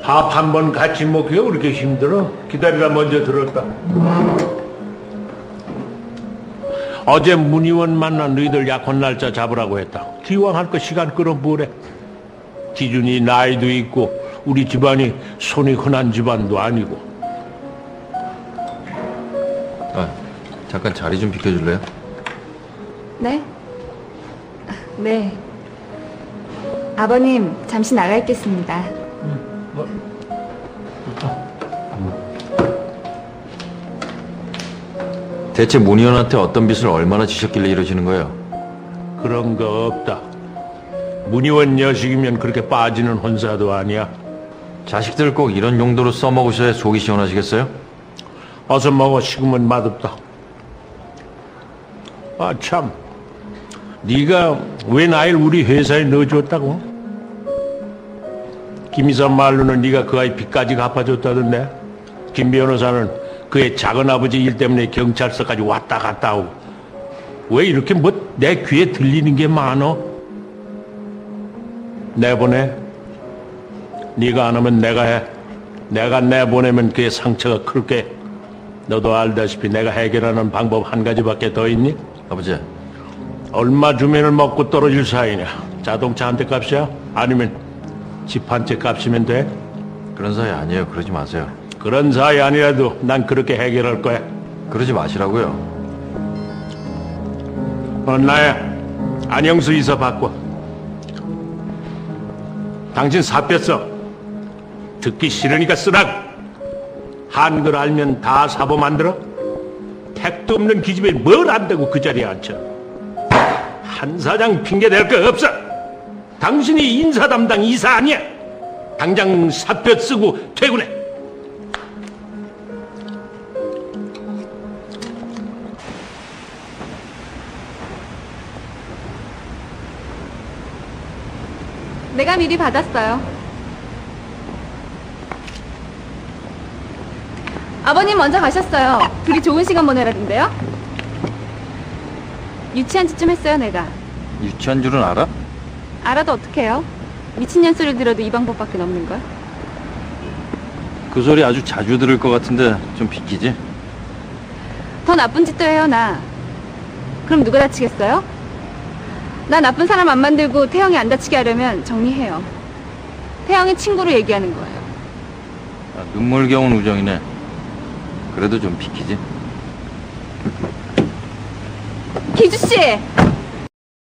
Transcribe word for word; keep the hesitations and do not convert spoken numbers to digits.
밥 한 번 같이 먹기가 그렇게 힘들어? 기다리다 먼저 들었다. 어제 문의원 만나 너희들 약혼 날짜 잡으라고 했다. 기왕 할 거 시간 끌어보래. 기준이 나이도 있고 우리 집안이 손이 흔한 집안도 아니고. 아, 잠깐 자리 좀 비켜줄래요? 네? 네. 아버님, 잠시 나가 있겠습니다. 대체 문희원한테 어떤 빚을 얼마나 지셨길래 이러시는 거예요? 그런 거 없다. 문희원 여식이면 그렇게 빠지는 혼사도 아니야. 자식들 꼭 이런 용도로 써먹으셔야 속이 시원하시겠어요? 어서 먹어. 식으면 맛없다. 아 참, 네가 왜 나를 우리 회사에 넣어줬다고? 김 이사 말로는 네가 그 아이 빚까지 갚아줬다던데. 김 변호사는 그의 작은아버지 일 때문에 경찰서까지 왔다 갔다 하고. 왜 이렇게 뭐 내 귀에 들리는 게 많어? 내보내. 네가 안 하면 내가 해. 내가 내보내면 그의 상처가 클게. 너도 알다시피 내가 해결하는 방법 한 가지밖에 더 있니? 아버지. 얼마 주면은 먹고 떨어질 사이냐? 자동차 한 대 값이야? 아니면 집 한 채 값이면 돼? 그런 사이 아니에요. 그러지 마세요. 그런 사이 아니라도 난 그렇게 해결할 거야. 그러지 마시라고요. 어, 나야. 안영수 이사 바꿔. 당신 사표 써. 듣기 싫으니까 쓰라고. 한글 알면 다 사보 만들어? 택도 없는 기집애 뭘 안다고 그 자리에 앉혀. 한 사장 핑계 댈 거 없어. 당신이 인사 담당 이사 아니야. 당장 사표 쓰고 퇴근해. 내가 미리 받았어요. 아버님 먼저 가셨어요. 둘이 좋은 시간 보내라던데요? 유치한 짓 좀 했어요, 내가. 유치한 줄은 알아? 알아도 어떡해요? 미친년 소리를 들어도 이 방법밖에 없는걸? 그 소리 아주 자주 들을 것 같은데 좀 비키지? 더 나쁜 짓도 해요, 나. 그럼 누가 다치겠어요? 나 나쁜 사람 안 만들고 태영이 안 다치게 하려면 정리해요. 태영이 친구로 얘기하는 거예요. 아, 눈물겨운 우정이네. 그래도 좀 비키지? 기주씨!